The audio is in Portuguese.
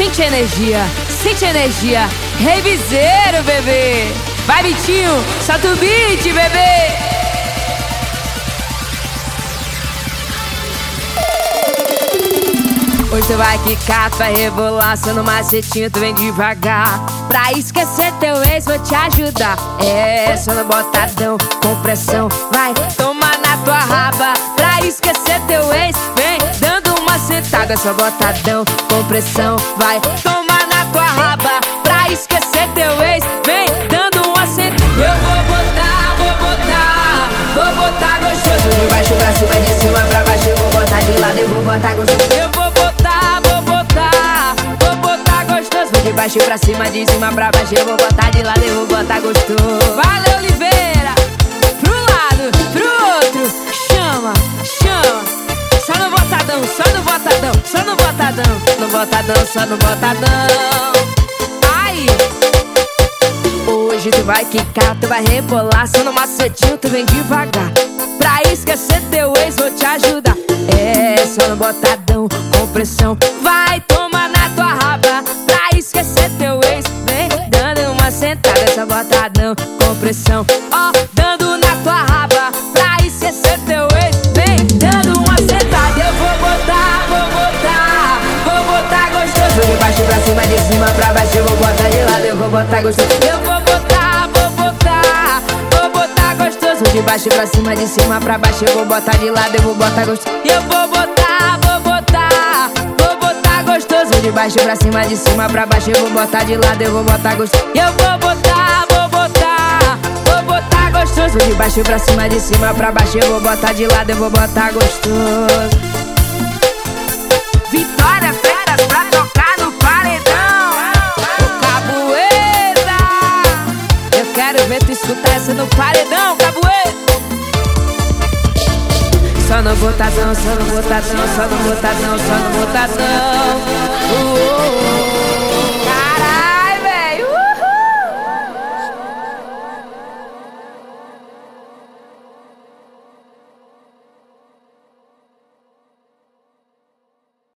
sente energia, reviseiro, bebê. Vai, Vitinho, solta o beat, bebê. Hoje tu vai quicar, tu vai rebolar, só no macetinho tu vem devagar. Pra esquecer teu ex vou te ajudar. É, só no botadão, com pressão, vai tomar na tua raba. Pra esquecer teu ex, vem dando uma sentada. Só botadão, com pressão, vai tomar na tua raba. Pra esquecer teu ex, vem dando uma sentada. Eu vou botar gostoso. De baixo pra cima, de cima pra baixo. Eu vou botar de lado, eu vou botar gostoso. Eu vou botar gostoso. Vou de baixo pra cima, de cima pra baixo. Eu vou botar de lado, eu vou botar gostoso. Valeu, Oliveira. Pro lado, pro outro. Chama, chama. Só no botadão, só no botadão, só no botadão. No botadão, só no botadão. Ai! Hoje tu vai quicar, tu vai rebolar, só no macetinho tu vem devagar. Pra esquecer teu ex vou te ajudar. É, só no botadão, com pressão, vai tomar na tua raba. Pra esquecer teu ex, vem dando uma sentada. Só botadão, com pressão, ó, dando na tua raba. Pra esquecer teu ex, vem dando uma sentada. Eu vou botar gostoso. De baixo pra cima, de cima pra baixo. Eu vou botar de lado, eu vou botar gostoso. Eu vou botar gostoso. De baixo pra cima, de cima pra baixo. Eu vou botar de lado, eu vou botar gostoso. Eu vou botar gostoso. De baixo pra cima, de cima pra baixo. Eu vou botar de lado, eu vou botar gostoso. Eu vou botar gostoso. De baixo pra cima, de cima pra baixo. Eu vou botar de lado, eu vou botar gostoso. Vitória, fera pra tocar no paredão. O Cabueta, eu quero ver tu escutar essa no paredão, Cabueta. Só no botadão, só no botadão, só no botadão, só no botadão.